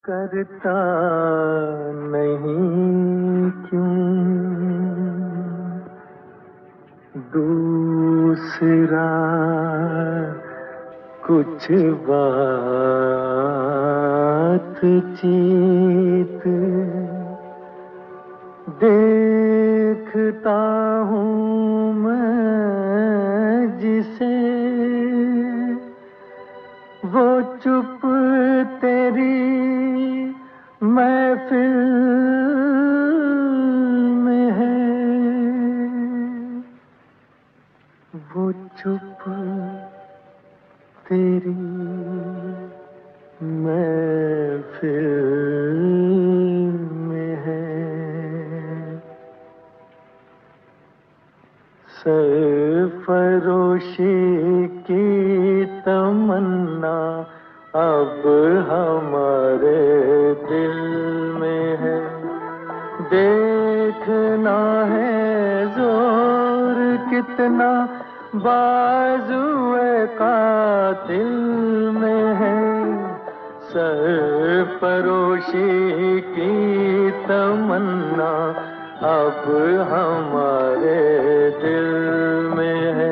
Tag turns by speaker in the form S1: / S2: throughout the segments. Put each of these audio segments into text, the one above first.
S1: करता नहीं क्यों दूसरा कुछ बातचीत देखता हूँ मैं जिसे वो चुप तेरी महफिल में है, वो चुप तेरी महफिल में है। सरफरोशी की तमन्ना अब हमारे दिल में है, देखना है जोर कितना बाजुए कातिल में है। सरफरोशी की तमन्ना अब हमारे दिल में है।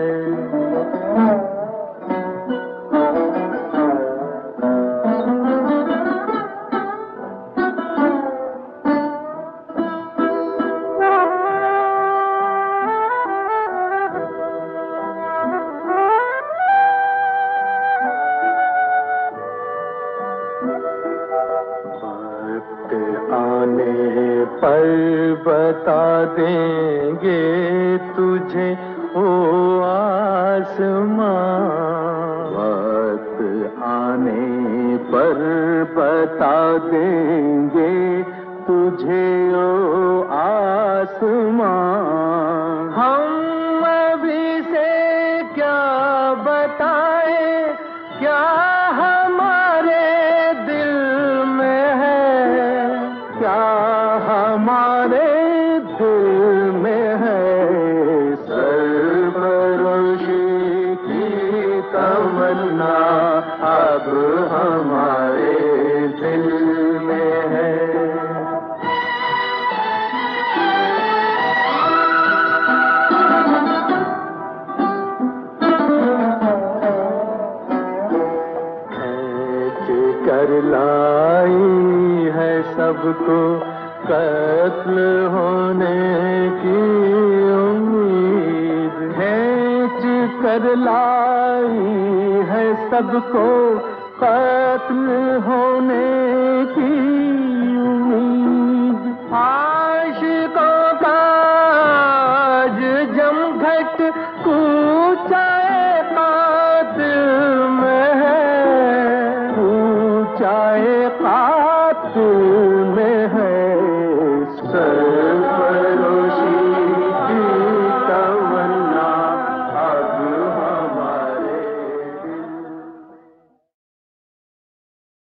S1: आने पर बता देंगे तुझे ओ आसमां, वक्त आने पर बता देंगे तुझे ओ आसमां। हम अभी से क्या बताएं, क्या हमारे दिल में है, क्या हमारे दिल में है। सरफरोशी की तमन्ना अब हमारे दिल में है। कर लाई है सबको कत्ल होने की उम्मीद, खींच कर लाई है सबको कत्ल होने की उम्मीद। आशिकों का आज जमघट कूचाए कातिल में है, कूचाए कातिल